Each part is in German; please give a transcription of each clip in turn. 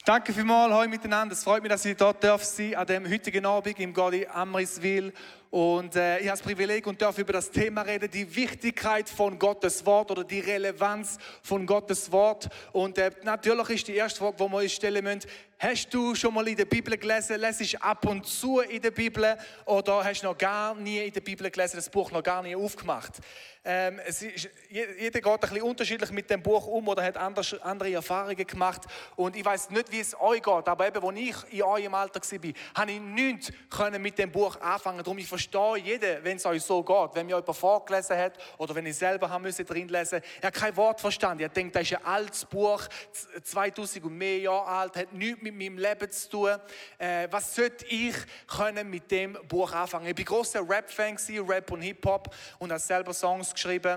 Danke vielmals heute miteinander. Es freut mich, dass ich dort sein darf an dem heutigen Abend im Godi Amriswil. Und ich habe das Privileg und darf über das Thema reden, die Wichtigkeit von Gottes Wort oder die Relevanz von Gottes Wort. Und natürlich ist die erste Frage, die wir uns stellen müssen: Hast du schon mal in der Bibel gelesen? Lesest du ab und zu in der Bibel? Oder hast du noch gar nie in der Bibel gelesen, das Buch noch gar nie aufgemacht? Jeder geht ein bisschen unterschiedlich mit dem Buch um oder hat andere Erfahrungen gemacht. Und ich weiß nicht, wie es euch geht, aber eben, als ich in eurem Alter war, habe ich nichts mit dem Buch anfangen. Darum, ich verstehe jeden, wenn es euch so geht. Wenn mir jemand vorgelesen hat oder wenn ich selber drin lesen musste, ich habe kein Wort verstanden. Ich denke, das ist ein altes Buch, 2000 und mehr Jahre alt, hat nichts mit meinem Leben zu tun. Was sollte ich mit dem Buch anfangen? Ich war grosser Rap-Fan, Rap und Hip-Hop, und habe selber Songs geschrieben.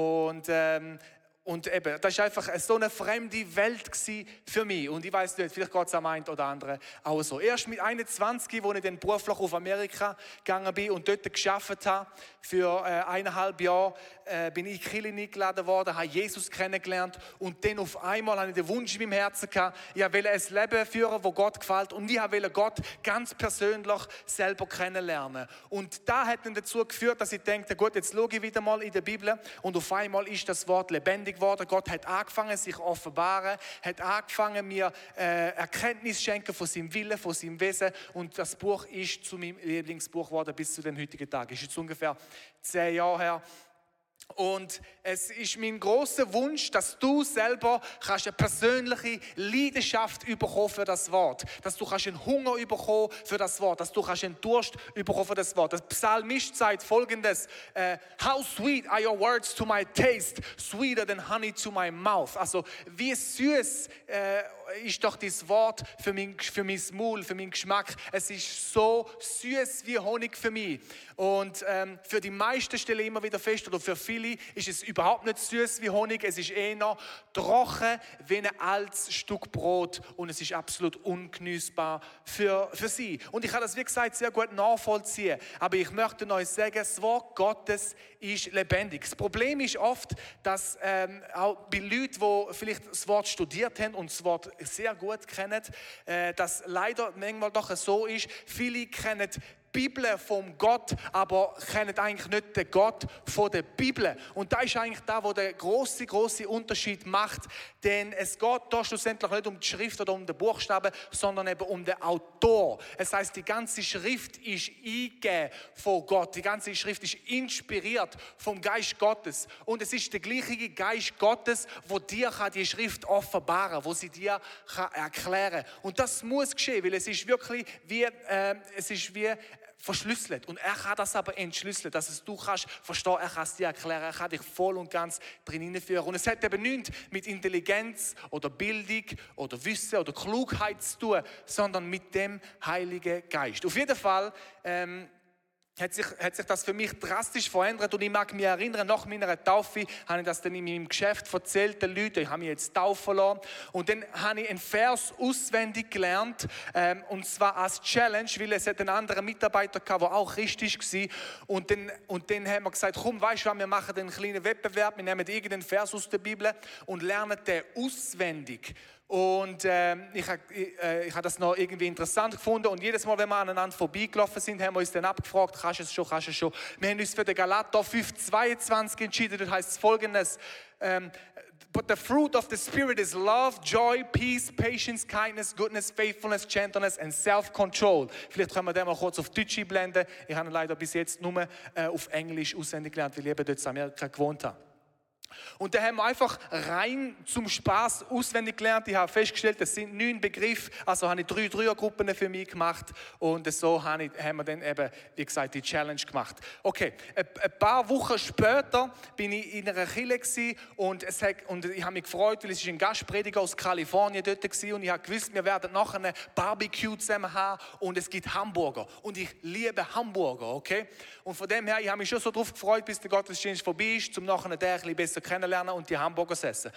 Und eben, das war einfach so eine fremde Welt für mich. Und ich weiss nicht, vielleicht geht es am einen oder anderen auch so. Erst mit 21, als ich dann beruflich auf Amerika gegangen bin und dort gearbeitet habe, für 1,5 Jahre, bin ich in die Kirche eingeladen worden, habe Jesus kennengelernt und dann auf einmal hatte ich den Wunsch in meinem Herzen gehabt, ich wollte ein Leben führen, das Gott gefällt, und ich wollte Gott ganz persönlich selber kennenlernen. Und das hat dann dazu geführt, dass ich dachte, gut, jetzt schaue ich wieder mal in der Bibel, und auf einmal ist das Wort lebendig geworden. Gott hat angefangen, sich offenbaren, hat angefangen, mir Erkenntnis zu schenken von seinem Willen, von seinem Wesen, und das Buch ist zu meinem Lieblingsbuch geworden bis zu dem heutigen Tag. Es ist jetzt ungefähr 10 Jahre her. Und es ist mein grosser Wunsch, dass du selber eine persönliche Leidenschaft bekommen für das Wort. Dass du einen Hunger bekommen für das Wort. Dass du einen Durst bekommen für das Wort. Der Psalmist sagt Folgendes: How sweet are your words to my taste, sweeter than honey to my mouth. Also wie süß ist doch das Wort für mein Maul, für meinen Geschmack. Es ist so süß wie Honig für mich. Und für die meisten stelle ich immer wieder fest, oder für viele ist es überhaupt nicht süß wie Honig. Es ist eher trocken wie ein altes Stück Brot, und es ist absolut ungenießbar für sie. Und ich kann das, wie gesagt, sehr gut nachvollziehen. Aber ich möchte euch sagen, das Wort Gottes ist lebendig. Das Problem ist oft, dass auch bei Leuten, die vielleicht das Wort studiert haben und das Wort sehr gut kennen, dass leider manchmal doch so ist, viele kennen Bibel vom Gott, aber kennen eigentlich nicht den Gott von der Bibel. Und da ist eigentlich da, wo der große Unterschied macht. Denn es geht da schlussendlich nicht um die Schrift oder um den Buchstaben, sondern eben um den Autor. Es heißt, die ganze Schrift ist eingegeben von Gott. Die ganze Schrift ist inspiriert vom Geist Gottes. Und es ist der gleiche Geist Gottes, wo dir die Schrift offenbaren kann, wo sie dir erklären kann. Und das muss geschehen, weil es ist wirklich wie verschlüsselt. Und er kann das aber entschlüsseln, dass es du kannst verstehen, er kann es dir erklären, er kann dich voll und ganz drin hineinführen. Und es hat eben nichts mit Intelligenz oder Bildung oder Wissen oder Klugheit zu tun, sondern mit dem Heiligen Geist. Auf jeden Fall hat sich das für mich drastisch verändert, und ich mag mich erinnern, nach meiner Taufe habe ich das dann in meinem Geschäft erzählt den Leuten, ich habe mich jetzt taufen lassen, und dann habe ich einen Vers auswendig gelernt, und zwar als Challenge, weil es einen anderen Mitarbeiter gab, der auch richtig war, und dann haben wir gesagt, komm, weißt du was, wir machen einen kleinen Wettbewerb, wir nehmen irgendeinen Vers aus der Bibel und lernen den auswendig. Und ich habe das noch irgendwie interessant gefunden, und jedes Mal, wenn wir aneinander vorbeigelaufen sind, haben wir uns dann abgefragt, kannst du es schon? Wir haben uns für den Galater 5,22 entschieden. Das heißt Folgendes: But the fruit of the Spirit is love, joy, peace, patience, kindness, goodness, faithfulness, gentleness and self-control. Vielleicht können wir den mal kurz auf Deutsch einblenden. Ich habe ihn leider bis jetzt nur auf Englisch auswendig gelernt, weil ich eben dort in Amerika gewohnt habe. Und da haben wir einfach rein zum Spaß auswendig gelernt. Ich habe festgestellt, es sind 9 Begriffe. Also habe ich 3 Dreiergruppen für mich gemacht. Und so haben wir dann eben, wie gesagt, die Challenge gemacht. Okay, ein paar Wochen später bin ich in einer Kirche und ich habe mich gefreut, weil es ein Gastprediger aus Kalifornien dort war. Und ich habe gewusst, wir werden nachher eine Barbecue zusammen haben und es gibt Hamburger. Und ich liebe Hamburger, okay? Und von dem her, ich habe mich schon so darauf gefreut, bis der Gottesdienst vorbei ist, um nachher den ein bisschen besser kennenlernen und die Hamburger essen.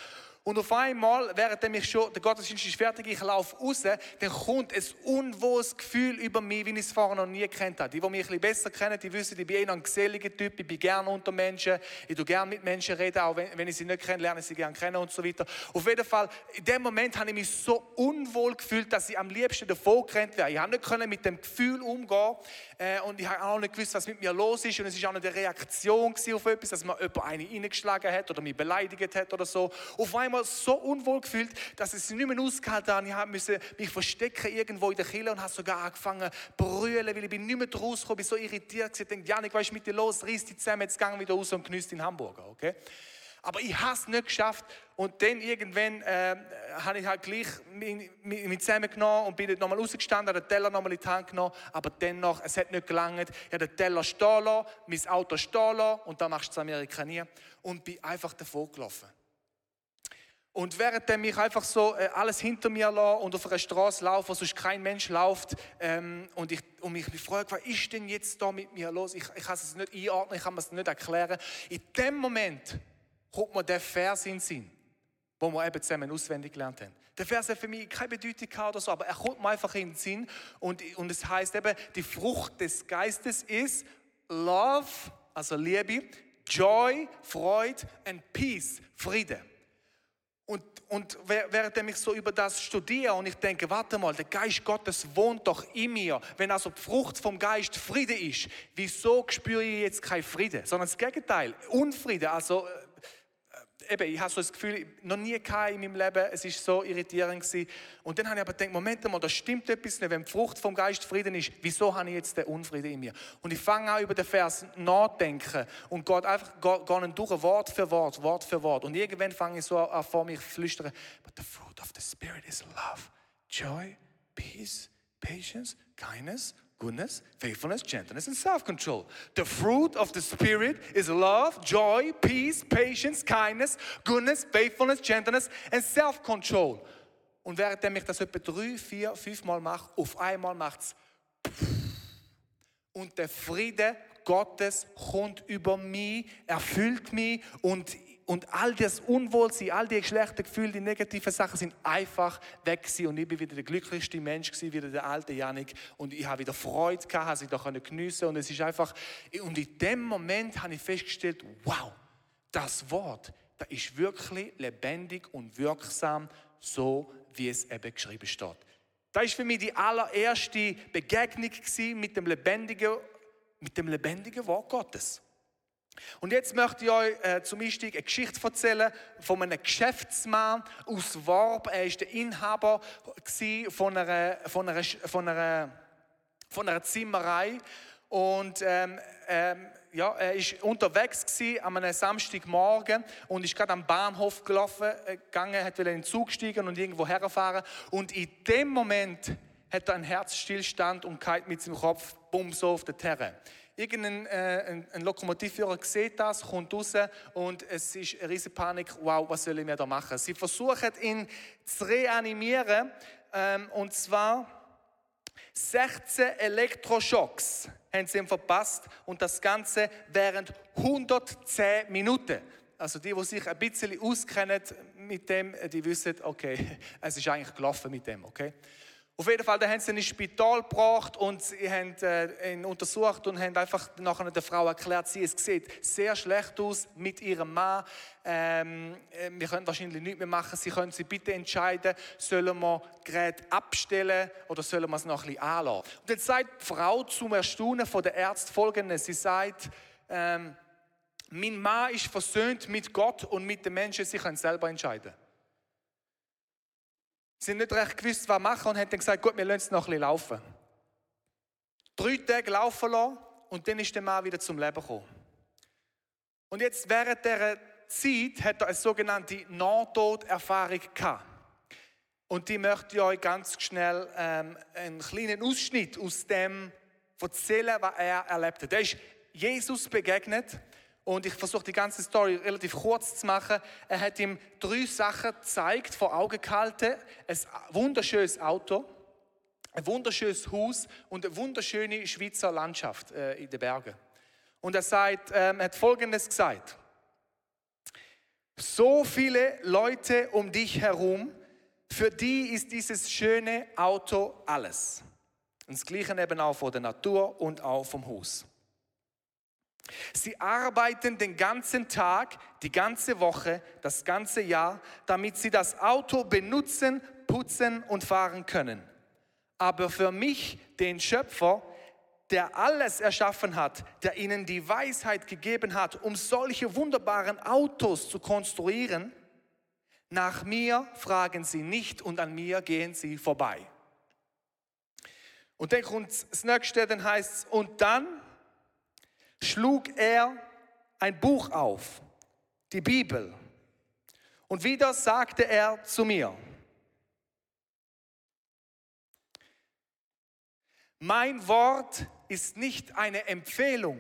Und auf einmal, während der Gottesdienst ist fertig, ich laufe raus, dann kommt ein unwohles Gefühl über mich, wie ich es vorher noch nie gekannt habe. Die mich ein bisschen besser kennen, die wissen, ich bin eher ein geselliger Typ, ich bin gerne unter Menschen, ich tue gerne mit Menschen reden, auch wenn ich sie nicht kenne, lerne ich sie gerne kennen und so weiter. Auf jeden Fall, in dem Moment habe ich mich so unwohl gefühlt, dass ich am liebsten davon gerannt wäre. Ich konnte nicht mit dem Gefühl umgehen und ich habe auch nicht gewusst, was mit mir los ist. Und es war auch nicht eine Reaktion auf etwas, dass mir jemand eine reingeschlagen hat oder mich beleidigt hat oder so. Auf einmal so unwohl gefühlt, dass ich es nicht mehr ausgehalten habe. Ich musste mich verstecken irgendwo in der Kirche und habe sogar angefangen zu brüllen, weil ich bin nicht mehr rausgekommen, bin so irritiert. Ich dachte, Janik, was ist mit dir los? Reiss dich zusammen, jetzt gehen wieder raus und genießt in Hamburg. Okay? Aber ich habe es nicht geschafft. Und dann irgendwann habe ich halt gleich mich zusammengenommen und bin nicht nochmal rausgestanden, habe den Teller nochmal in die Hand genommen. Aber dennoch, es hat nicht gelangt. Ich habe den Teller stehen lassen, mein Auto stehen lassen, und da machst du in Amerika nie. Und bin einfach davon gelaufen. Und während mich einfach so alles hinter mir lasse und auf einer Straße laufe, wo sonst kein Mensch läuft, und mich frage, was ist denn jetzt da mit mir los? Ich kann es nicht einordnen, ich kann es nicht erklären. In dem Moment kommt mir der Vers in den Sinn, wo wir eben zusammen auswendig gelernt haben. Der Vers hat für mich keine Bedeutung oder so, aber er kommt mir einfach in den Sinn. Und es heißt eben, die Frucht des Geistes ist Love, also Liebe, Joy, Freude and Peace, Friede. Und während ich so über das studiere und ich denke, warte mal, der Geist Gottes wohnt doch in mir. Wenn also die Frucht vom Geist Friede ist, wieso spüre ich jetzt keinen Frieden? Sondern das Gegenteil, Unfrieden. Also eben, ich habe so das Gefühl, noch nie in meinem Leben, es war so irritierend gewesen. Und dann habe ich aber gedacht, Moment mal, da stimmt etwas nicht. Wenn die Frucht vom Geist Frieden ist, wieso habe ich jetzt den Unfrieden in mir? Und ich fange an, über den Vers nachdenken und gehe durch, Wort für Wort, Wort für Wort. Und irgendwann fange ich so an, vor mich zu flüstern, but the fruit of the Spirit is love, joy, peace, patience, kindness, goodness, faithfulness, gentleness and self-control. The fruit of the Spirit is love, joy, peace, patience, kindness, goodness, faithfulness, gentleness and self-control. Und während ich das etwa 3, 4, 5 Mal mache, auf einmal macht es und der Friede Gottes kommt über mich, erfüllt mich und all das Unwohlsein, all die schlechten Gefühle, die negativen Sachen sind einfach weg gewesen. Und ich bin wieder der glücklichste Mensch gewesen, wieder der alte Janik. Und ich habe wieder Freude gehabt, habe sie da geniessen. Und es ist einfach, und in dem Moment habe ich festgestellt, wow, das Wort, das ist wirklich lebendig und wirksam, so wie es eben geschrieben steht. Das war für mich die allererste Begegnung mit dem lebendigen Wort Gottes. Und jetzt möchte ich euch zum Einstieg eine Geschichte erzählen von einem Geschäftsmann aus Worb. Er war der Inhaber von einer Zimmerei. Und er war unterwegs an einem Samstagmorgen und ist gerade am Bahnhof gegangen, hat in den Zug steigen und irgendwo herfahren. Und in dem Moment hat er einen Herzstillstand und geht mit seinem Kopf so auf den Terrain. Ein Lokomotivführer sieht das, kommt raus und es ist eine riesige Panik. Wow, was sollen wir da machen? Sie versuchen, ihn zu reanimieren, und zwar 16 Elektroschocks haben sie ihm verpasst und das Ganze während 110 Minuten. Also die sich ein bisschen auskennen mit dem, die wissen, okay, es ist eigentlich gelaufen mit dem, okay? Auf jeden Fall, da haben sie ihn ins Spital gebracht und sie haben ihn untersucht und haben einfach nachher der Frau erklärt, es sieht sehr schlecht aus mit ihrem Mann. Wir können wahrscheinlich nichts mehr machen. Sie können sich bitte entscheiden, sollen wir das Gerät abstellen oder sollen wir es noch ein bisschen anlassen. Und dann sagt die Frau zum Erstaunen von der Ärzte Folgendes. Sie sagt, mein Mann ist versöhnt mit Gott und mit den Menschen, sie können selber entscheiden. Sie haben nicht recht gewusst, was machen und haben dann gesagt, gut, wir lassen es noch ein bisschen laufen. 3 Tage laufen lassen und dann ist der Mann wieder zum Leben gekommen. Und jetzt während dieser Zeit hat er eine sogenannte Nahtoderfahrung gehabt. Und die möchte ich euch ganz schnell einen kleinen Ausschnitt aus dem erzählen, was er erlebt hat. Er ist Jesus begegnet. Und ich versuche die ganze Story relativ kurz zu machen. Er hat ihm 3 Sachen gezeigt, vor Augen gehalten. Ein wunderschönes Auto, ein wunderschönes Haus und eine wunderschöne Schweizer Landschaft in den Bergen. Und er hat Folgendes gesagt. So viele Leute um dich herum, für die ist dieses schöne Auto alles. Und das Gleiche eben auch von der Natur und auch vom Haus. Sie arbeiten den ganzen Tag, die ganze Woche, das ganze Jahr, damit sie das Auto benutzen, putzen und fahren können. Aber für mich, den Schöpfer, der alles erschaffen hat, der ihnen die Weisheit gegeben hat, um solche wunderbaren Autos zu konstruieren, nach mir fragen sie nicht und an mir gehen sie vorbei. Und dann kommt das nächste, dann heißt es, und dann schlug er ein Buch auf, die Bibel. Und wieder sagte er zu mir, mein Wort ist nicht eine Empfehlung.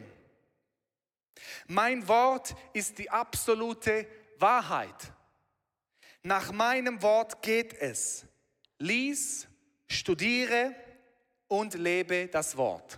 Mein Wort ist die absolute Wahrheit. Nach meinem Wort geht es. Lies, studiere und lebe das Wort.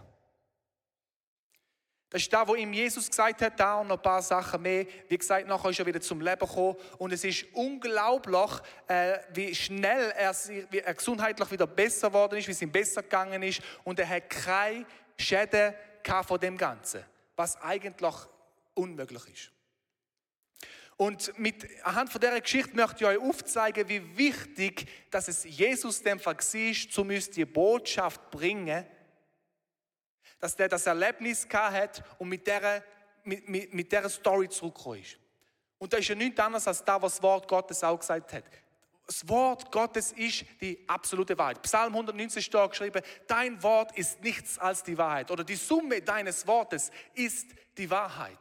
Das ist da, wo ihm Jesus gesagt hat, da und noch ein paar Sachen mehr. Wie gesagt, nachher ist er wieder zum Leben gekommen. Und es ist unglaublich, wie schnell wie er gesundheitlich wieder besser geworden ist, wie es ihm besser gegangen ist. Und er hat keine Schäden von dem Ganzen, was eigentlich unmöglich ist. Und anhand von dieser Geschichte möchte ich euch aufzeigen, wie wichtig, dass es Jesus dem Fall war, um uns die Botschaft zu bringen, dass der das Erlebnis hat und mit dieser Story zurückgekommen ist. Und das ist ja nichts anderes als das, was das Wort Gottes auch gesagt hat. Das Wort Gottes ist die absolute Wahrheit. Psalm 119 steht da geschrieben, dein Wort ist nichts als die Wahrheit. Oder die Summe deines Wortes ist die Wahrheit.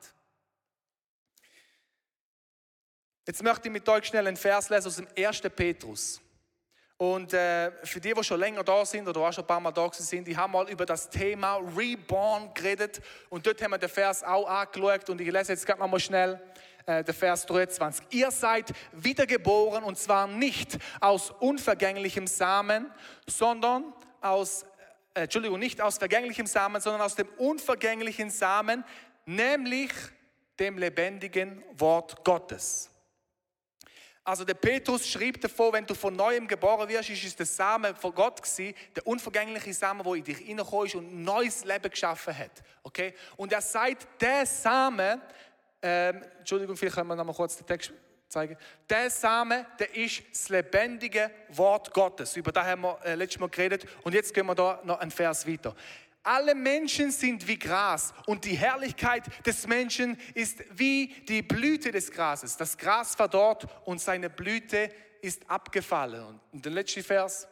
Jetzt möchte ich mit euch schnell einen Vers lesen aus dem 1. Petrus. Und für die schon länger da sind oder auch schon ein paar Mal da sind, die haben mal über das Thema Reborn geredet. Und dort haben wir den Vers auch angeschaut. Und ich lese jetzt gerade nochmal schnell den Vers 23. Ihr seid wiedergeboren und zwar nicht aus unvergänglichem Samen, sondern nicht aus vergänglichem Samen, sondern aus dem unvergänglichen Samen, nämlich dem lebendigen Wort Gottes. Also der Petrus schrieb davon, wenn du von Neuem geboren wirst, ist es der Samen von Gott gewesen, der unvergängliche Samen, der in dich hineingekommen ist und ein neues Leben geschaffen hat. Okay? Und er sagt, der Samen, Entschuldigung, vielleicht können wir noch mal kurz den Text zeigen. Der Samen, der ist das lebendige Wort Gottes. Über das haben wir letztes Mal geredet und jetzt gehen wir da noch einen Vers weiter. Alle Menschen sind wie Gras und die Herrlichkeit des Menschen ist wie die Blüte des Grases. Das Gras verdorrt und seine Blüte ist abgefallen. Und der letzte Vers.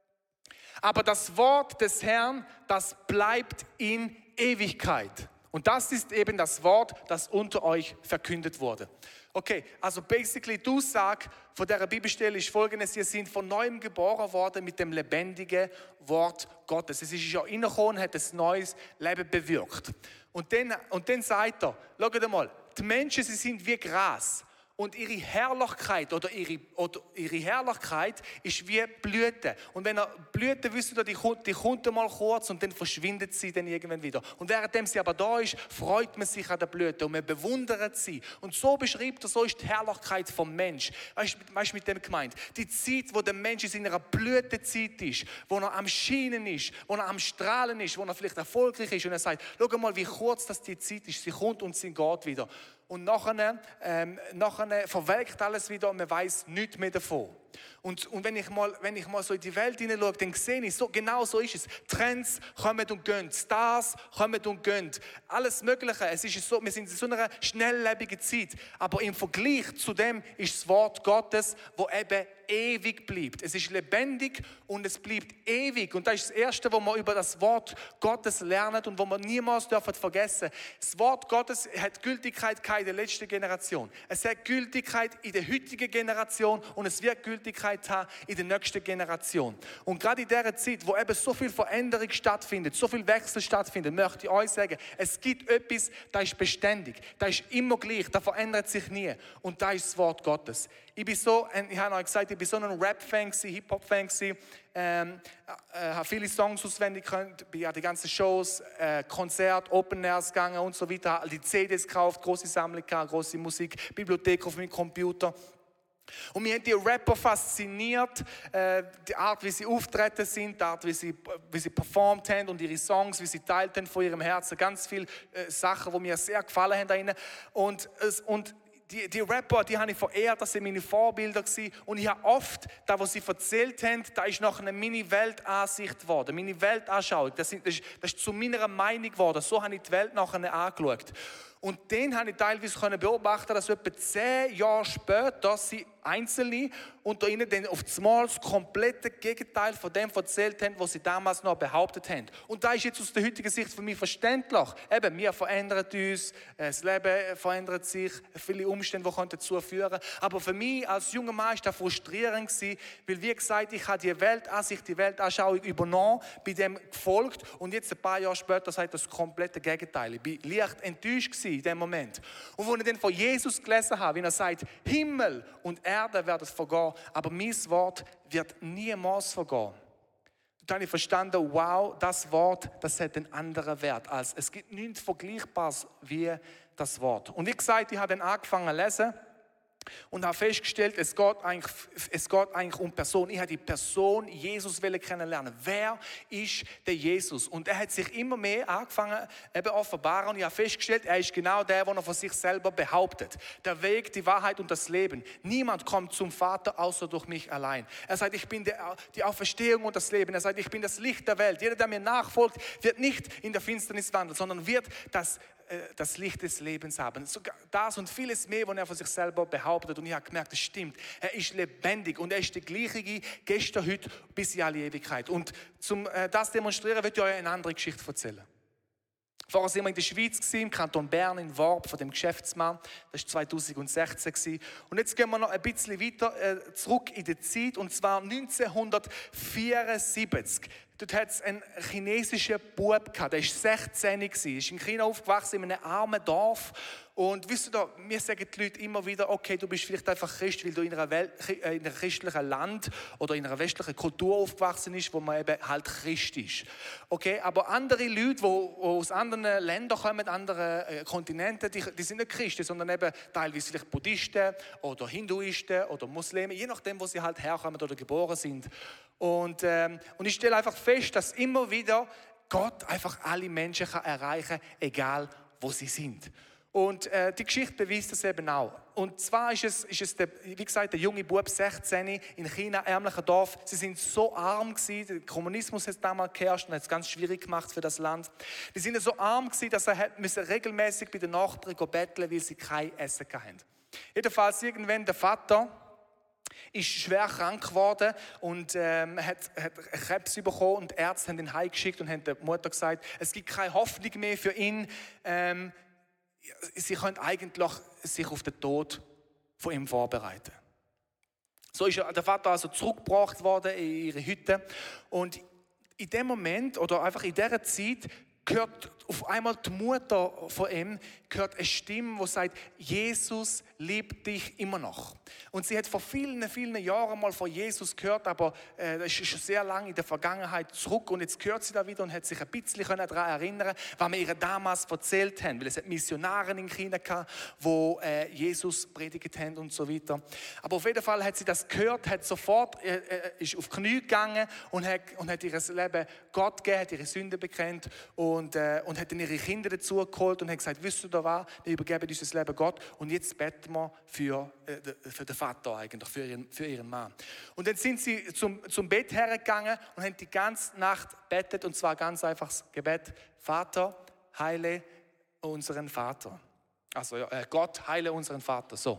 Aber das Wort des Herrn, das bleibt in Ewigkeit. Und das ist eben das Wort, das unter euch verkündet wurde. Okay, also basically, die Aussage von dieser Bibelstelle ist folgendes: Ihr seid von Neuem geboren worden mit dem lebendigen Wort Gottes. Es ist ja reingekommen und hat ein neues Leben bewirkt. Und dann sagt er, schaut mal, die Menschen, sie sind wie Gras. Und ihre Herrlichkeit oder ihre Herrlichkeit ist wie Blüte. Und wenn ihr Blüte wisst, die kommt mal kurz und dann verschwindet sie dann irgendwann wieder. Und währenddem sie aber da ist, freut man sich an der Blüte und man bewundert sie. Und so beschreibt er, so ist die Herrlichkeit vom Mensch. Weißt du mit dem gemeint? Die Zeit, wo der Mensch in seiner Blütezeit ist, wo er am Scheinen ist, wo er am Strahlen ist, wo er vielleicht erfolgreich ist und er sagt, schau mal, wie kurz das die Zeit ist. Sie kommt und sie geht wieder. Und nachher verwelkt alles wieder und man weiß nichts mehr davon. Und wenn ich mal so in die Welt hineinschaue, dann sehe ich, genau so ist es. Trends kommen und gehen, Stars kommen und gehen, alles Mögliche. Es ist so, wir sind in so einer schnelllebigen Zeit. Aber im Vergleich zu dem ist das Wort Gottes, wo eben ewig bleibt. Es ist lebendig und es bleibt ewig. Und das ist das Erste, was wir über das Wort Gottes lernen und wo wir niemals vergessen dürfen. Das Wort Gottes hat Gültigkeit in der letzten Generation. Es hat Gültigkeit in der heutigen Generation und es wird Gültigkeit Gültigkeit haben in der nächsten Generation. Und gerade in dieser Zeit, wo eben so viel Veränderung stattfindet, so viel Wechsel stattfindet, möchte ich euch sagen, es gibt etwas, das ist beständig, das ist immer gleich, das verändert sich nie. Und das ist das Wort Gottes. Ich habe euch gesagt, ich bin so ein Rap-Fan, Hip-Hop-Fan, habe viele Songs auswendig gekannt, bin an die ganzen Shows, Konzerte, Open Airs gegangen und so weiter, die CDs gekauft, große Sammlung gehabt, große Musik, Bibliothek auf meinem Computer. Und mich haben die Rapper fasziniert, die Art, wie sie auftreten sind, die Art, wie sie performt haben und ihre Songs, wie sie teilt haben von ihrem Herzen. Ganz viele Sachen, die mir sehr gefallen haben da rein. Und die Rapper, die habe ich verehrt, das sind meine Vorbilder gewesen. Und ich habe oft, das, was sie erzählt haben, da ist nachher meine Weltansicht geworden, meine Weltanschauung. Das ist zu meiner Meinung geworden. So habe ich die Welt nachher angeschaut. Und den habe ich teilweise beobachten, dass etwa 10 Jahre später sie Einzelne unter ihnen dann auf das komplette Gegenteil von dem erzählt haben, was sie damals noch behauptet haben. Und da ist jetzt aus der heutigen Sicht für mich verständlich. Eben, wir verändern uns, das Leben verändert sich, viele Umstände, die dazu führen können. Aber für mich als junger Mann war das frustrierend gewesen, weil, wie gesagt, ich habe die Weltansicht, die Weltanschauung übernommen, bei dem gefolgt und jetzt ein paar Jahre später sagt das komplette Gegenteil. Ich war leicht enttäuscht gewesen in dem Moment. Und als ich dann von Jesus gelesen habe, wie er sagt, Himmel und Erde werden vergehen, aber mein Wort wird niemals vergehen. Dann habe ich verstanden, wow, das Wort, das hat einen anderen Wert. Als es gibt nichts Vergleichbares wie das Wort. Und wie gesagt, ich habe dann angefangen zu lesen und habe festgestellt, es geht eigentlich um Person. Ich habe die Person Jesus kennenlernen. Wer ist der Jesus? Und er hat sich immer mehr angefangen eben offenbaren. Und ich habe festgestellt, er ist genau der, der er von sich selber behauptet. Der Weg, die Wahrheit und das Leben. Niemand kommt zum Vater außer durch mich allein. Er sagt, ich bin die Auferstehung und das Leben. Er sagt, ich bin das Licht der Welt. Jeder, der mir nachfolgt, wird nicht in der Finsternis wandeln, sondern wird das Licht des Lebens haben. Sogar das und vieles mehr, was er von sich selber behauptet. Und ich habe gemerkt, das stimmt. Er ist lebendig und er ist der gleiche gestern, heute, bis in alle Ewigkeit. Und zum das demonstrieren, möchte ich euch eine andere Geschichte erzählen. Vorher waren wir in der Schweiz, im Kanton Bern, in Worb, von dem Geschäftsmann. Das war 2016. Und jetzt gehen wir noch ein bisschen weiter zurück in die Zeit, und zwar 1974. Dort hat es einen chinesischen Bub gehabt, der war 16. Er ist in China aufgewachsen, in einem armen Dorf. Und wisst ihr, mir sagen die Leute immer wieder, okay, du bist vielleicht einfach Christ, weil du in einem christlichen Land oder in einer westlichen Kultur aufgewachsen bist, wo man eben halt Christ ist. Okay, aber andere Leute, die aus anderen Ländern kommen, anderen Kontinenten, die sind nicht Christen, sondern eben teilweise vielleicht Buddhisten oder Hinduisten oder Muslime, je nachdem, wo sie halt herkommen oder geboren sind. Und ich stelle einfach fest, dass immer wieder Gott einfach alle Menschen erreichen kann, egal wo sie sind. Und die Geschichte beweist das eben auch. Und zwar ist es wie gesagt, der junge Bub, 16, in China, ärmlicher Dorf. Sie sind so arm gewesen, der Kommunismus hat damals geherrscht und hat es ganz schwierig gemacht für das Land. Die sind so arm gewesen, dass er regelmäßig bei den Nachbarn betteln, weil sie kein Essen hatten. Jedenfalls irgendwann der Vater ist schwer krank geworden und hat Krebs bekommen, und die Ärzte haben ihn heimgeschickt und haben der Mutter gesagt, es gibt keine Hoffnung mehr für ihn. Sie können eigentlich sich auf den Tod von ihm vorbereiten. So ist der Vater also zurückgebracht worden in ihre Hütte, und in dem Moment oder einfach in dieser Zeit hört auf einmal die Mutter von ihm eine Stimme, die sagt, Jesus liebt dich immer noch. Und sie hat vor vielen, vielen Jahren mal von Jesus gehört, aber das ist schon sehr lange in der Vergangenheit zurück, und jetzt hört sie da wieder und hat sich ein bisschen daran erinnern, was wir ihr damals erzählt haben, weil es hat Missionare in China gehabt, wo Jesus predigt haben und so weiter. Aber auf jeden Fall hat sie das gehört, hat sofort ist auf die Knie gegangen und hat ihr Leben Gott gegeben, hat ihre Sünden bekennt und hat dann ihre Kinder dazu geholt und hat gesagt, wisst ihr da was, wir übergeben unser Leben Gott und jetzt beten wir für den Vater eigentlich, für ihren Mann. Und dann sind sie zum Bett hergegangen und haben die ganze Nacht betet, und zwar ganz einfach das Gebet, Vater, heile unseren Vater. Also Gott, heile unseren Vater, so.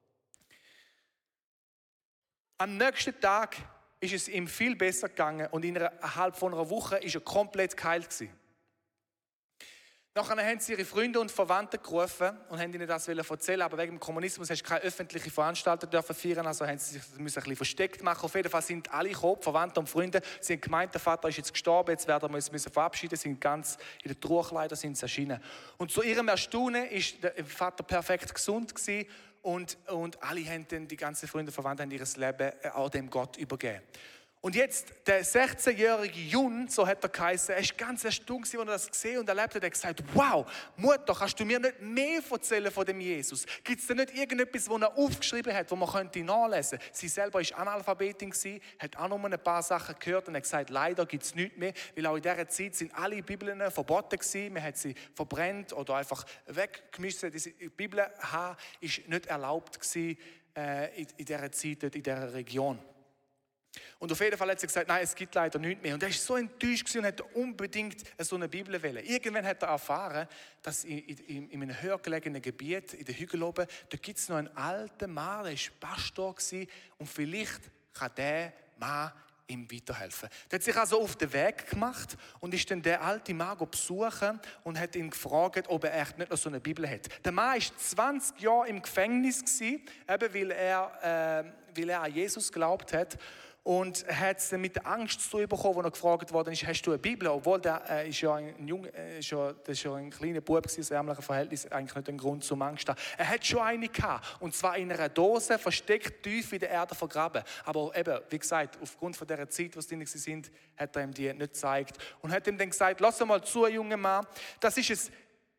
Am nächsten Tag ist es ihm viel besser gegangen und innerhalb von einer Woche ist er komplett geheilt gewesen. Nachher haben sie ihre Freunde und Verwandten gerufen und haben ihnen das erzählen, aber wegen dem Kommunismus hast du keine öffentliche Veranstaltung dürfen feiern, also haben sie sich ein bisschen versteckt machen. Auf jeden Fall sind alle gekommen, Verwandte und Freunde, sie haben gemeint, der Vater ist jetzt gestorben, jetzt werden wir uns verabschieden, sind ganz in den Trauerkleidern sind sie erschienen. Und zu ihrem Erstaunen ist der Vater perfekt gesund gewesen und alle haben dann, die ganzen Freunde und Verwandten, haben ihr Leben auch dem Gott übergeben. Und jetzt, der 16-jährige Jun, so hat er geheißen, er ist ganz erstaunt, als er das gesehen und erlebt hat. Er hat gesagt, wow, Mutter, kannst du mir nicht mehr erzählen von dem Jesus? Gibt es denn nicht irgendetwas, das er aufgeschrieben hat, das man nachlesen könnte? Sie selber war Analphabetin, hat auch noch ein paar Sachen gehört und hat gesagt, leider gibt es nichts mehr, weil auch in dieser Zeit sind alle Bibeln verboten gewesen. Man hat sie verbrennt oder einfach weggeschmissen. Die Bibel war nicht erlaubt gewesen, in dieser Zeit, in dieser Region. Und auf jeden Fall hat sie gesagt, nein, es gibt leider nichts mehr. Und er war so enttäuscht und wollte unbedingt so eine Bibel wählen. Irgendwann hat er erfahren, dass in einem höher gelegenen Gebiet, in den Hügeln oben, da gibt es noch einen alten Mann, der war Pastor und vielleicht kann der Mann ihm weiterhelfen. Der hat sich also auf den Weg gemacht und ist dann der alte Mann besuchen und hat ihn gefragt, ob er echt nicht noch so eine Bibel hat. Der Mann war 20 Jahre im Gefängnis gewesen, eben weil er an Jesus geglaubt hat. Und er hat es dann mit der Angst zu tun bekommen, als er gefragt worden ist, hast du eine Bibel? Obwohl der ist ja ein kleiner Bub gewesen, ein ärmliches Verhältnis, eigentlich nicht ein Grund zum Angst haben. Er hat schon eine gehabt, und zwar in einer Dose, versteckt tief in der Erde vergraben. Aber eben, wie gesagt, aufgrund von dieser Zeit, was drin sind, hat er ihm die nicht gezeigt. Und hat ihm dann gesagt, lass mal zu, junger Mann, das ist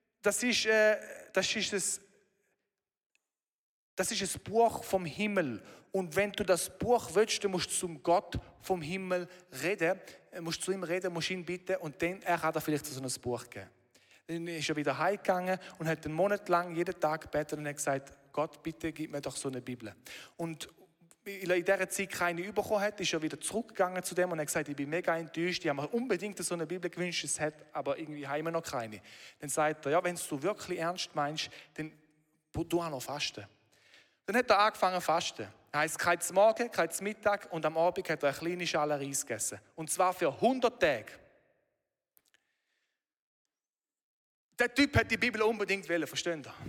ein Buch vom Himmel. Und wenn du das Buch willst, dann musst du zum Gott vom Himmel reden. Musst zu ihm reden, musst ihn bitten und dann kann er vielleicht so ein Buch geben. Dann ist er wieder heimgegangen und hat einen Monat lang jeden Tag gebetet und hat gesagt, Gott, bitte gib mir doch so eine Bibel. Und weil er in dieser Zeit keine bekommen hat, ist er wieder zurückgegangen zu dem und hat gesagt, ich bin mega enttäuscht, ich habe mir unbedingt so eine Bibel gewünscht, es hat aber irgendwie heim noch keine. Dann sagt er, ja, wenn du wirklich ernst meinst, dann tu auch noch fasten. Dann hat er angefangen zu fasten. Das heisst, kein Morgen, kein Mittag und am Abend hat er eine kleine Schale Reis gegessen. Und zwar für 100 Tage. Der Typ hat die Bibel unbedingt wollen, versteht ihr?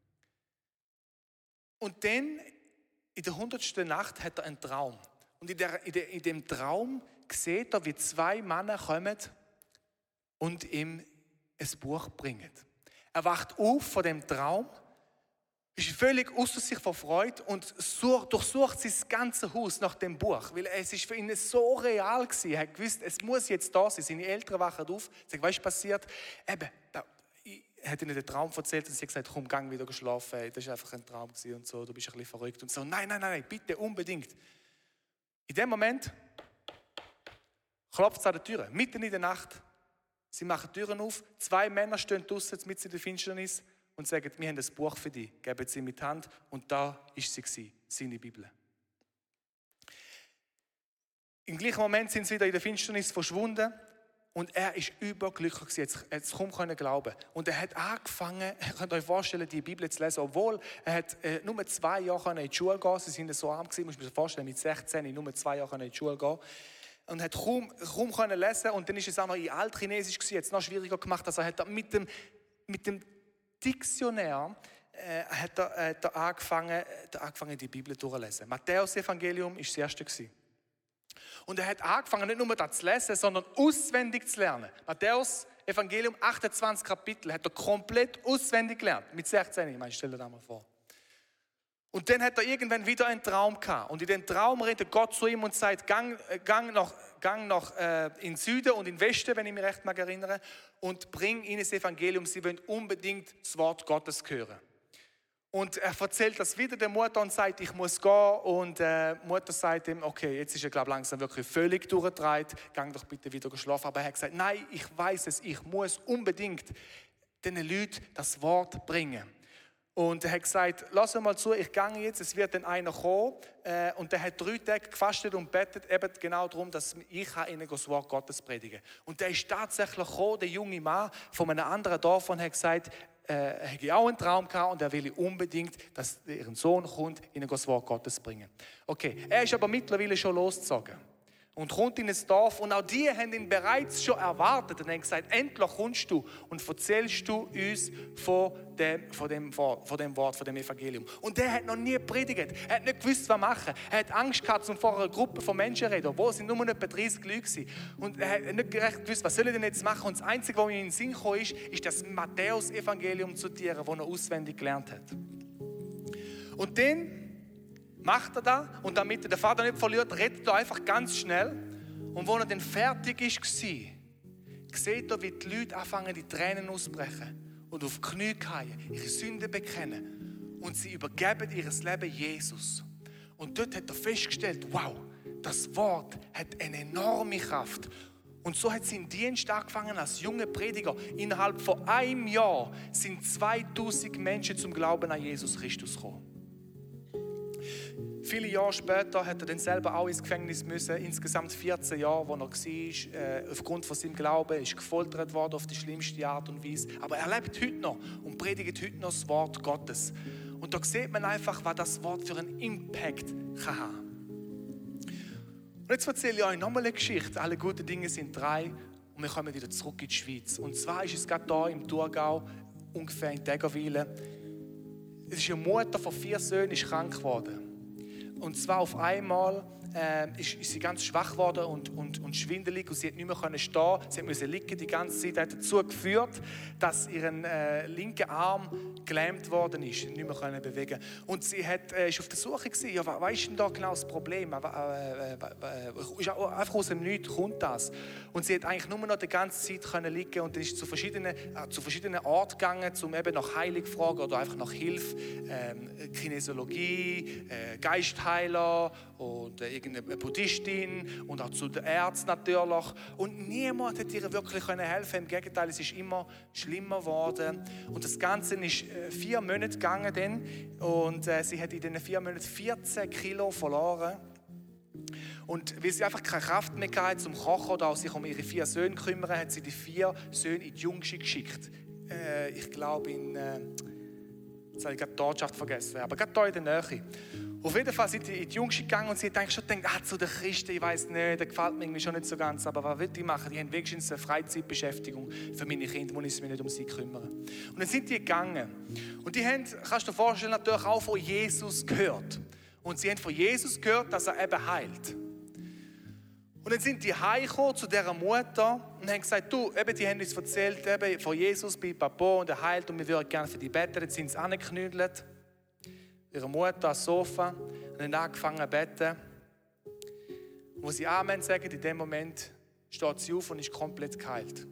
Und dann, in der 100. Nacht, hat er einen Traum. Und in dem Traum sieht er, wie zwei Männer kommen und ihm ein Buch bringen. Er wacht auf von dem Traum, ist völlig außer sich vor Freude und durchsucht sein ganzes Haus nach dem Buch, weil es ist für ihn so real war. Er hat gewusst, es muss jetzt da sein. Seine Eltern wachen auf, sagen, was ist passiert? Eben, er hat ihnen den Traum erzählt und sie hat gesagt, komm, gang wieder geschlafen, das war einfach ein Traum und so, du bist ein bisschen verrückt und so. Nein, bitte, unbedingt. In dem Moment klopft es an der Tür, mitten in der Nacht. Sie machen die Türen auf, zwei Männer stehen draussen, mitten in der Finsternis, und sagen, wir haben ein Buch für dich, geben sie ihm in die Hand und da ist sie gewesen, seine Bibel. Im gleichen Moment sind sie wieder in der Finsternis verschwunden und er ist überglücklich gewesen, jetzt kaum glauben. Und er hat angefangen, ihr könnt euch vorstellen, die Bibel zu lesen, obwohl er hat nur 2 Jahre in die Schule gehen, sie sind so arm gewesen, muss man sich vorstellen, mit 16 nur 2 Jahre in die Schule gehen. Und hat kaum können lesen und dann ist es auch noch in Altchinesisch gewesen, jetzt noch schwieriger gemacht, also er hat mit dem Diktionär hat er angefangen, die Bibel durchzulesen. Matthäus-Evangelium war das erste gewesen. Und er hat angefangen, nicht nur das zu lesen, sondern auswendig zu lernen. Matthäus-Evangelium, 28 Kapitel, hat er komplett auswendig gelernt. Mit 16, ich meine, stell dir das mal vor. Und dann hat er irgendwann wieder einen Traum gehabt. Und in dem Traum redet Gott zu ihm und sagt, gang noch in den Süden und in den Westen, wenn ich mich recht erinnere, und bring ihnen das Evangelium. Sie wollen unbedingt das Wort Gottes hören. Und er erzählt das wieder der Mutter und sagt, ich muss gehen. Und die Mutter sagt ihm, okay, jetzt ist er, glaube ich, langsam wirklich völlig durchgedreht. Gang doch bitte wieder schlafen. Aber er hat gesagt, nein, ich weiß es, ich muss unbedingt den Leuten das Wort bringen. Und er hat gesagt, lass mal zu, ich gehe jetzt, es wird dann einer kommen. Und der hat 3 Tage gefastet und betet eben genau darum, dass ich ihnen das Wort Gottes predigen kann. Und der ist tatsächlich gekommen, der junge Mann von einem anderen Dorf, und hat gesagt, er hätte auch einen Traum gehabt und er will unbedingt, dass ihren Sohn kommt, ihnen das Wort Gottes bringen. Okay, er ist aber mittlerweile schon losgezogen. und kommt in ein Dorf und auch die haben ihn bereits schon erwartet und haben gesagt, endlich kommst du und erzählst du uns von dem Wort, von dem Evangelium. Und der hat noch nie predigt, er hat nicht gewusst, was machen. Er hat Angst gehabt, um vor einer Gruppe von Menschen zu reden, obwohl es nur etwa 30 Leute waren. Und er hat nicht recht gewusst, was soll er denn jetzt machen. Und das Einzige, was ihm in den Sinn kam, ist das Matthäus-Evangelium zu zitieren, das er auswendig gelernt hat. Und dann macht er das und damit er den Vater nicht verliert, redet er einfach ganz schnell. Und als er dann fertig war, sieht er, wie die Leute anfangen, die Tränen auszubrechen und auf die Knie fallen, ihre Sünden bekennen und sie übergeben ihr Leben Jesus. Und dort hat er festgestellt, wow, das Wort hat eine enorme Kraft. Und so hat sein Dienst angefangen als junger Prediger. Innerhalb von einem Jahr sind 2000 Menschen zum Glauben an Jesus Christus gekommen. Viele Jahre später hat er dann selber auch ins Gefängnis müssen. Insgesamt 14 Jahre, wo er war, aufgrund von seinem Glauben, ist gefoltert worden auf die schlimmste Art und Weise. Aber er lebt heute noch und predigt heute noch das Wort Gottes. Und da sieht man einfach, was das Wort für einen Impact kann haben. Und jetzt erzähle ich euch nochmal eine Geschichte. Alle guten Dinge sind 3 und wir kommen wieder zurück in die Schweiz. Und zwar ist es gerade hier im Thurgau, ungefähr in Degerwilen. Es ist eine Mutter von 4 Söhnen, ist krank geworden. Und zwar auf einmal ist sie ganz schwach geworden und schwindelig und sie hat nicht mehr stehen. Sie musste liegen die ganze Zeit. Das hat dazu geführt, dass ihr linker Arm gelähmt worden ist, nicht mehr bewegen. Und sie ist auf der Suche gewesen, ja, was ist denn da genau das Problem? Ist einfach aus dem Nichts kommt das. Und sie hat eigentlich nur noch die ganze Zeit liegen und ist zu verschiedenen Orten gegangen, um eben nach Heilung zu fragen oder einfach nach Hilfe, Kinesiologie, Geistheiler und irgendeine Buddhistin und auch zu den Ärzten natürlich. Und niemand hat ihr wirklich helfen. Im Gegenteil, es ist immer schlimmer geworden. Und das Ganze ist 4 Monate gegangen dann. Und sie hat in diesen 4 Monaten 14 Kilo verloren. Und weil sie einfach keine Kraft mehr hatte zum Kochen oder auch sich um ihre 4 Söhne kümmern, hat sie die 4 Söhne in die Jungschi geschickt. Ich glaube jetzt habe ich gerade die Ortschaft vergessen, aber gerade hier in der Nähe. Auf jeden Fall sind sie in die Jungschi gegangen und sie hat eigentlich schon gedacht, zu den Christen, ich weiss nicht, der gefällt mir irgendwie schon nicht so ganz, aber was will ich machen? Die haben wenigstens eine Freizeitbeschäftigung für meine Kinder, wo ich mich nicht um sie kümmern. Und dann sind die gegangen. Und die haben, kannst du dir vorstellen, natürlich auch von Jesus gehört. Und sie haben von Jesus gehört, dass er eben heilt. Und dann sind die heimgekommen zu dieser Mutter und haben gesagt, du, eben, die haben uns erzählt eben, von Jesus bei Papa und er heilt und wir würden gerne für die beten. Dann sind sie angeknüdelt. Ihre Mutter am Sofa und haben angefangen zu beten. Und als sie Amen sagen, in dem Moment steht sie auf und ist komplett geheilt.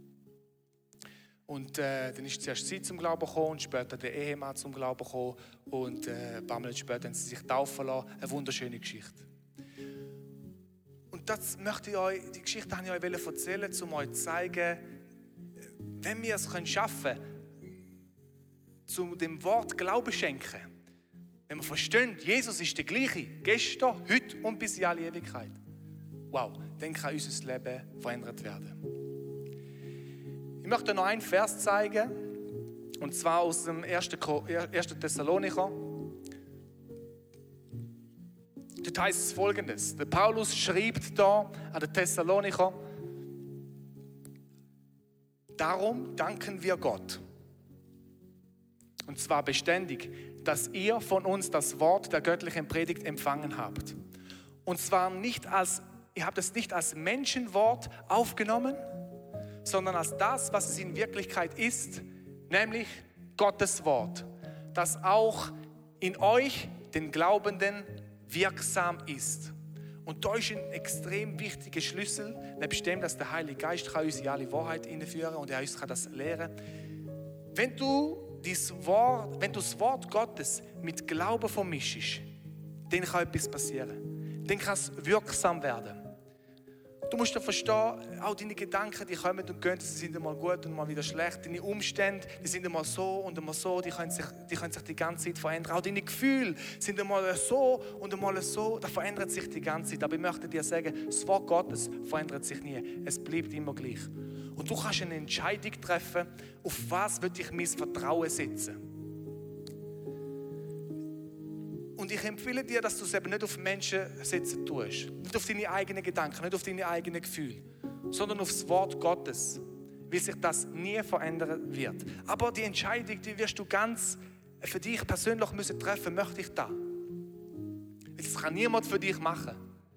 Und dann ist zuerst sie zum Glauben gekommen und später der Ehemann zum Glauben gekommen. Und ein paar Monate später haben sie sich taufen lassen. Eine wunderschöne Geschichte. Und das möchte ich euch, die Geschichte wollte ich euch erzählen, um euch zu zeigen, wenn wir es schaffen können, zu dem Wort Glauben schenken, wenn wir verstehen, Jesus ist der gleiche, gestern, heute und bis in alle Ewigkeit. Wow, dann kann unser Leben verändert werden. Ich möchte noch einen Vers zeigen, und zwar aus dem 1. Thessalonicher. Dort heißt es Folgendes. Der Paulus schreibt da an den Thessalonicher: Darum danken wir Gott. Und zwar beständig, dass ihr von uns das Wort der göttlichen Predigt empfangen habt. Und zwar ihr habt es nicht als Menschenwort aufgenommen, sondern als das, was es in Wirklichkeit ist, nämlich Gottes Wort, das auch in euch, den Glaubenden, wirksam ist. Und da ist ein extrem wichtiger Schlüssel, nebst dem, dass der Heilige Geist kann uns in alle Wahrheit hineinführen und er uns kann das lehren. Wenn du das Wort Gottes mit Glauben vermischst, dann kann etwas passieren. Dann kann es wirksam werden. Du musst ja verstehen, auch deine Gedanken, die kommen und gehen, sie sind einmal gut und mal wieder schlecht. Deine Umstände, die sind einmal so und einmal so, die können sich die ganze Zeit verändern. Auch deine Gefühle sind einmal so und einmal so, das verändert sich die ganze Zeit. Aber ich möchte dir sagen, das Wort Gottes verändert sich nie. Es bleibt immer gleich. Und du kannst eine Entscheidung treffen, auf was will ich mein Vertrauen setzen. Und Und ich empfehle dir, dass du es eben nicht auf Menschen setzen tust. Nicht auf deine eigenen Gedanken, nicht auf deine eigenen Gefühle, sondern auf das Wort Gottes, weil sich das nie verändern wird. Aber die Entscheidung, die wirst du ganz für dich persönlich müssen treffen, möchte ich da. Das kann niemand für dich machen.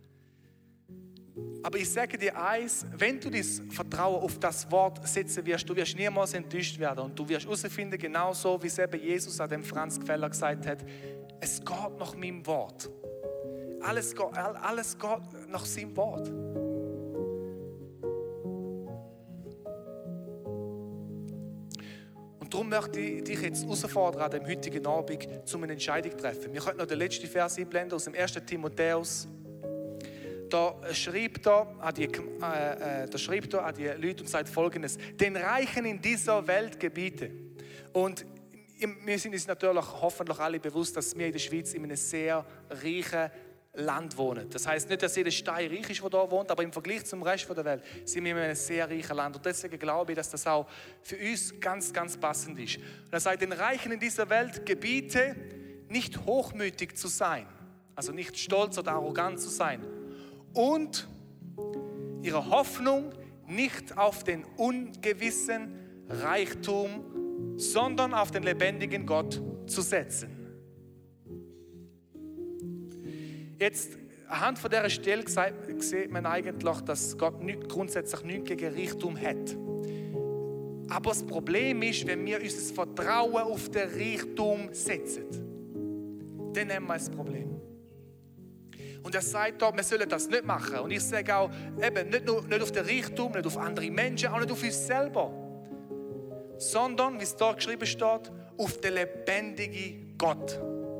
Aber ich sage dir eins, wenn du das Vertrauen auf das Wort setzen wirst, du wirst niemals enttäuscht werden und du wirst herausfinden, genauso wie es eben Jesus an dem Franz Gfeller gesagt hat, es geht nach meinem Wort. Alles geht nach seinem Wort. Und darum möchte ich dich jetzt herausfordern, an dem heutigen Abend zu einer Entscheidung treffen. Wir können noch den letzten Vers einblenden aus dem 1. Timotheus. Da schreibt er an die Leute und sagt Folgendes: Den Reichen in dieser Welt gebiete. Und wir sind uns natürlich hoffentlich alle bewusst, dass wir in der Schweiz in einem sehr reichen Land wohnen. Das heisst nicht, dass jeder Stein reich ist, der hier wohnt, aber im Vergleich zum Rest der Welt sind wir in einem sehr reichen Land. Und deswegen glaube ich, dass das auch für uns ganz, ganz passend ist. Und er sagt, den Reichen in dieser Welt gebiete, nicht hochmütig zu sein, also nicht stolz oder arrogant zu sein, und ihre Hoffnung nicht auf den ungewissen Reichtum, sondern auf den lebendigen Gott zu setzen. Jetzt, anhand von dieser Stelle sieht man eigentlich, dass Gott grundsätzlich nichts gegen Reichtum hat. Aber das Problem ist, wenn wir unser Vertrauen auf den Reichtum setzen, dann haben wir ein Problem. Und er sagt dort, wir sollen das nicht machen. Und ich sage auch, eben, nicht auf den Reichtum, nicht auf andere Menschen, auch nicht auf uns selber. Sondern, wie es dort geschrieben steht, auf den lebendigen Gott.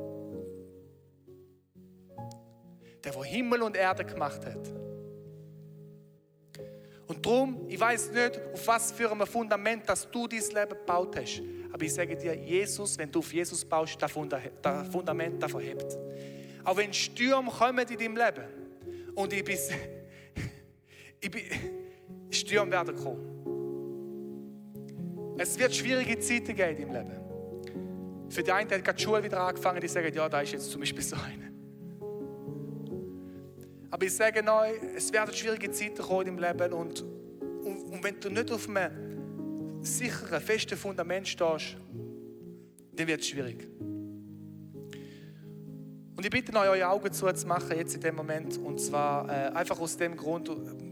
Der Himmel und Erde gemacht hat. Und darum, ich weiß nicht, auf was für ein Fundament, dass du dein Leben gebaut hast. Aber ich sage dir, Jesus, wenn du auf Jesus baust, das Fundament, das verhebt. Auch wenn Stürme kommen in deinem Leben und Stürme werden kommen. Es wird schwierige Zeiten geben in deinem Leben. Für die einen hat gerade die Schule wieder angefangen, die sagen, ja, da ist jetzt zum Beispiel so eine. Aber ich sage euch, es werden schwierige Zeiten kommen in deinem Leben und wenn du nicht auf einem sicheren, festen Fundament stehst, dann wird es schwierig. Und ich bitte euch, eure Augen zuzumachen jetzt in dem Moment. Und zwar einfach aus dem Grund,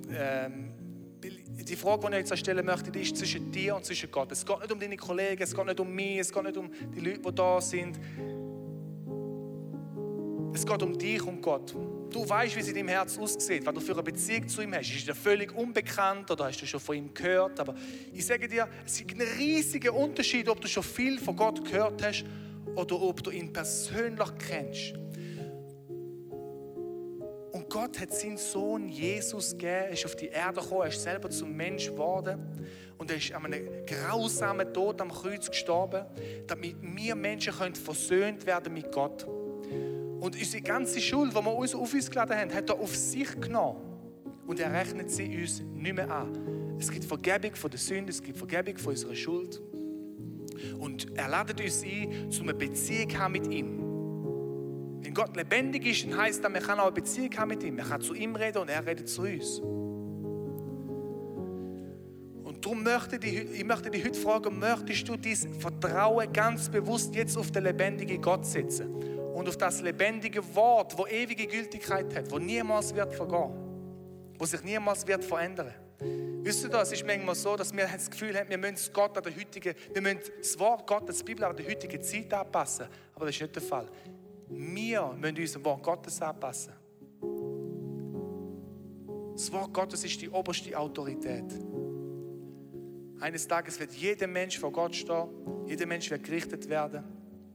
die Frage, die ich jetzt stellen möchte, die ist zwischen dir und zwischen Gott. Es geht nicht um deine Kollegen, es geht nicht um mich, es geht nicht um die Leute, die da sind. Es geht um dich und Gott. Du weißt, wie es in deinem Herz aussieht, was du für eine Beziehung zu ihm hast. Ist dir völlig unbekannt oder hast du schon von ihm gehört? Aber ich sage dir, es ist ein riesiger Unterschied, ob du schon viel von Gott gehört hast oder ob du ihn persönlich kennst. Und Gott hat seinen Sohn Jesus gegeben, er ist auf die Erde gekommen, er ist selber zum Mensch geworden und er ist an einem grausamen Tod am Kreuz gestorben, damit wir Menschen versöhnt werden mit Gott. Und unsere ganze Schuld, die wir uns auf uns geladen haben, hat er auf sich genommen. Und er rechnet sie uns nicht mehr an. Es gibt Vergebung von der Sünde, es gibt Vergebung von unserer Schuld. Und er lädt uns ein, zu einer Beziehung haben mit ihm. Wenn Gott lebendig ist, dann heisst das, man kann auch eine Beziehung haben mit ihm. Man kann zu ihm reden und er redet zu uns. Und darum möchte ich dich heute fragen, möchtest du dein Vertrauen ganz bewusst jetzt auf den lebendigen Gott setzen? Und auf das lebendige Wort, das ewige Gültigkeit hat, das niemals wird vergehen, das sich niemals wird verändern. Wisst ihr das? Es ist manchmal so, dass wir das Gefühl haben, wir müssen das Wort Gottes, die Bibel an der heutigen Zeit anpassen. Aber das ist nicht der Fall. Wir müssen unser Wort Gottes anpassen. Das Wort Gottes ist die oberste Autorität. Eines Tages wird jeder Mensch vor Gott stehen, jeder Mensch wird gerichtet werden.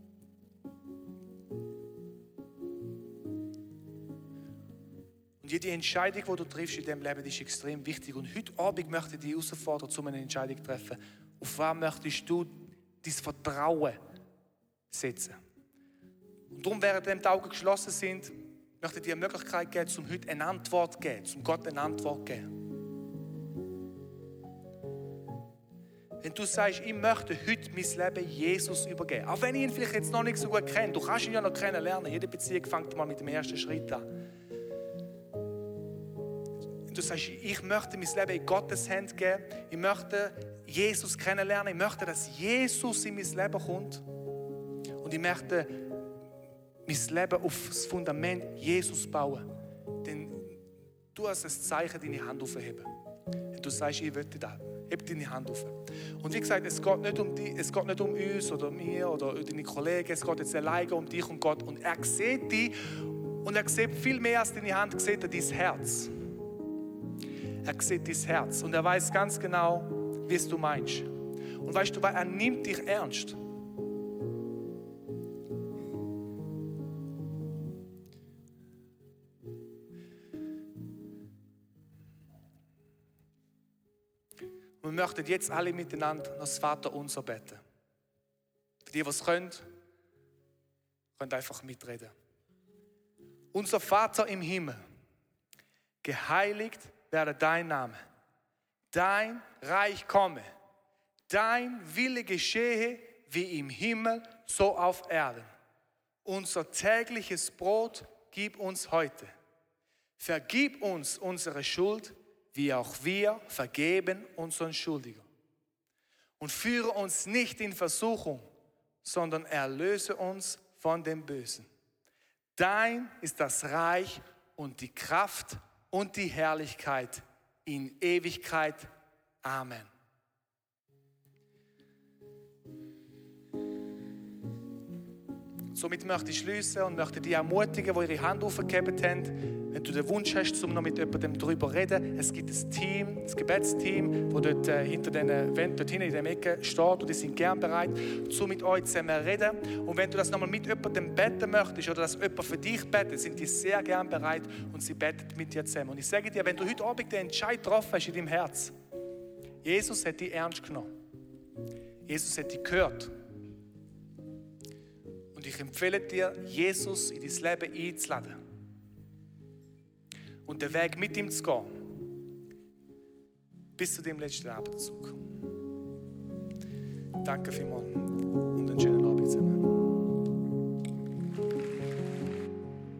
Und jede Entscheidung, die du triffst in diesem Leben, ist extrem wichtig. Und heute Abend möchte ich dich herausfordern, zu einer Entscheidung zu treffen. Auf was möchtest du dein Vertrauen setzen? Und darum, während die Augen geschlossen sind, möchte ich dir eine Möglichkeit geben, um heute eine Antwort zu geben, um Gott eine Antwort zu geben. Wenn du sagst, ich möchte heute mein Leben Jesus übergeben, auch wenn ich ihn vielleicht jetzt noch nicht so gut kenne, du kannst ihn ja noch kennenlernen, jede Beziehung fängt mal mit dem ersten Schritt an. Wenn du sagst, ich möchte mein Leben in Gottes Hand geben, ich möchte Jesus kennenlernen, ich möchte, dass Jesus in mein Leben kommt und ich möchte mein Leben auf das Fundament Jesus bauen, dann du hast ein Zeichen, deine Hand aufheben. Wenn du sagst, ich will das, heb deine Hand auf. Und wie gesagt, es geht nicht um dich, es geht nicht um uns oder mir oder deine Kollegen, es geht jetzt alleine um dich und Gott. Und er sieht dich und er sieht viel mehr als deine Hand, sieht er dein Herz. Er sieht dein Herz und er weiß ganz genau, wie es du meinst. Und weißt du, weil er nimmt dich ernst. Wir möchten jetzt alle miteinander das Vaterunser beten. Für die, die es können einfach mitreden. Unser Vater im Himmel, geheiligt werde dein Name. Dein Reich komme. Dein Wille geschehe wie im Himmel, so auf Erden. Unser tägliches Brot gib uns heute. Vergib uns unsere Schuld, wie auch wir vergeben unseren Schuldigern. Und führe uns nicht in Versuchung, sondern erlöse uns von dem Bösen. Dein ist das Reich und die Kraft und die Herrlichkeit in Ewigkeit. Amen. Somit möchte ich schließen und möchte die ermutigen, die ihre Hand aufgegeben haben. Wenn du den Wunsch hast, um noch mit jemandem darüber zu reden, es gibt ein Team, das Gebetsteam, das dort hinter den Wänden, dort hinten in der Ecke steht und die sind gern bereit, um mit euch zusammen zu reden. Und wenn du das nochmal mit jemandem beten möchtest oder dass jemand für dich betet, sind die sehr gern bereit und sie beten mit dir zusammen. Und ich sage dir, wenn du heute Abend den Entscheid getroffen hast in deinem Herz, Jesus hat dich ernst genommen. Jesus hat dich gehört. Und ich empfehle dir, Jesus in dein Leben einzuladen. Und den Weg mit ihm zu gehen. Bis zu dem letzten Abendzug. Danke vielmals.